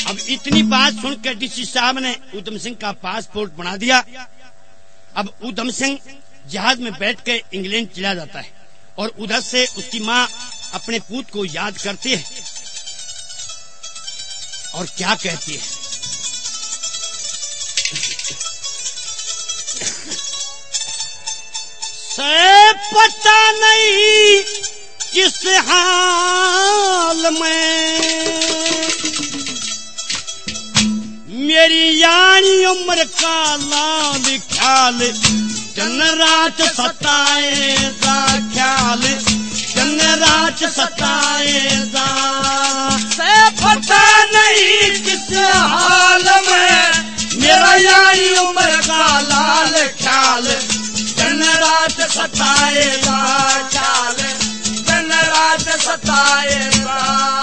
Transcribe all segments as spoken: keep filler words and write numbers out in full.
अब इतनी बात सुनकर डीसी साहब ने उधम सिंह का पासपोर्ट बना दिया। अब उधम सिंह जहाज में बैठ के इंग्लैंड चला जाता है और उधर से उसकी माँ अपने पूत को याद करती है और क्या कहती है, से पता नहीं किस हाल में मेरी यानी उम्र का लाल ख्याल दिन रात सताएगा, ख्याल दिन रात सताएगा। से पता नहीं किस हाल में मेरा यानी उम्र का लाल ख्याल दिन रात सताएगा, ख्याल दिन रात सताएगा।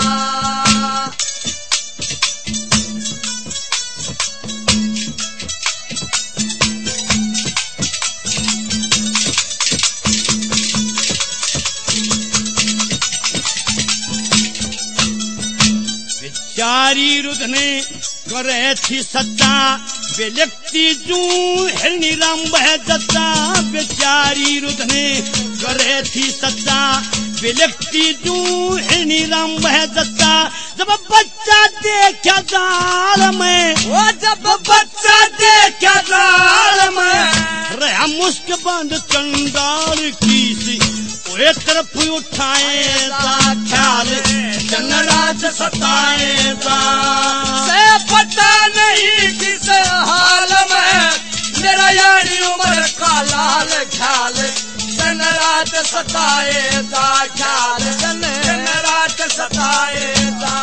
बेचारी रुधने करे थी सच्चा बेलकती जू हिरनी राम बह जता। बेचारी रुधने करे थी सच्चा बेलकती जू हिरनी राम बह जता। जब बच्चा देखा जाल में, वो जब बच्चा देखा जाल में रहा मुस्क बंद चंडाल की सी एक तरफ उठाएगा, ख्याल दिन रात सताएगा। से पता नहीं किस हाल में मेरा यानी उम्र का लाल ख्याल दिन रात सताएगा, ख्याल दिन रात सताएगा।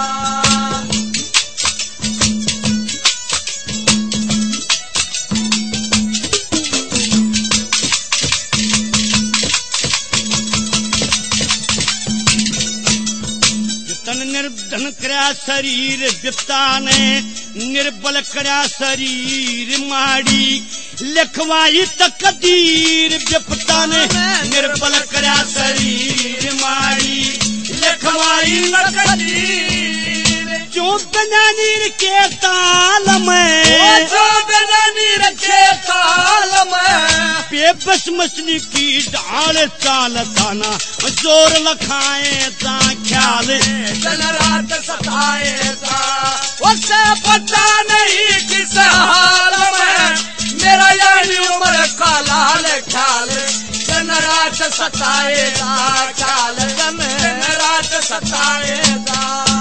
निर्धन करा शरीर विपता ने निर्बल करा शरीर माड़ी लिखवाई तकदीर। विपता ने निर्बल करा शरीर माड़ी लिखवाई तकदीर। जो बिना नीर के ताल में, जो बिना नीर के ताल में बेबस मछली की ढाल चाल ताना जोर लखाएगा, ख्याल दिन रात सताएगा। उसे पता नहीं किस हाल में मेरा यानी उम्र का लाल ख्याल दिन रात सताएगा, ख्याल दिन रात सताएगा।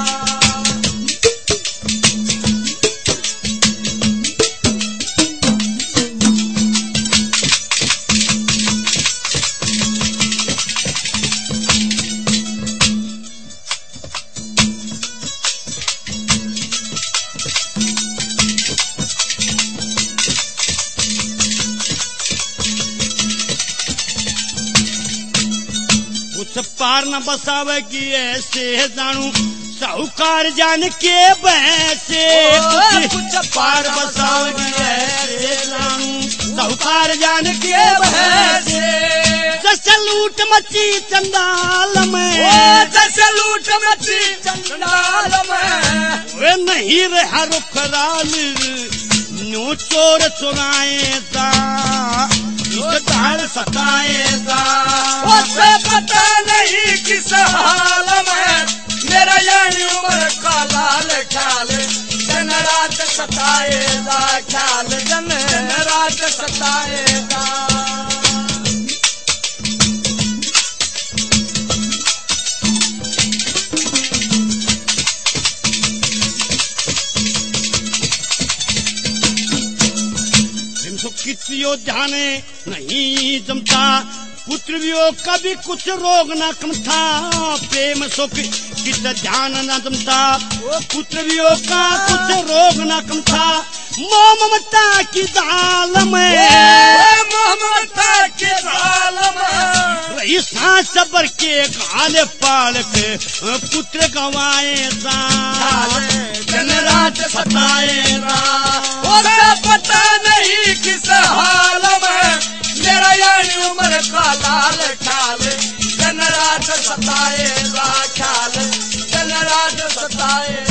पार न बसावे की ऐसे जानू साहूकार जान के बैसे। कुछ पार बसावे की ऐसे जानू साहूकार जान के बैसे। जैसे लूट मची चंडाल में, जैसे लूट मची चंडाल में वे नहीं रहा रुखराल न्यू चोर चुराएगा, सताएगा। उसे पता नहीं किस हाल में मेरा यानी उम्र का लाल ख्याल दिन रात सताएगा, ख्याल दिन रात सताएगा। किसियो जाने नहीं जमता पुत्र वियोग का भी कुछ रोग न कम था। प्रेम सुख किस ध्यान न जमता पुत्र वियोग का कुछ रोग न कम था। मोह ममता की दाल में, मोह ममता की दाल में रही सांस सबर के गाले पाल के पुत्र गवाएगा, दिन रात सताएगा। उसे पता नहीं किस हाल में मेरा यानी उम्र का लाल ख्याल दिन रात सताएगा, ख्याल दिन रात सताएगा।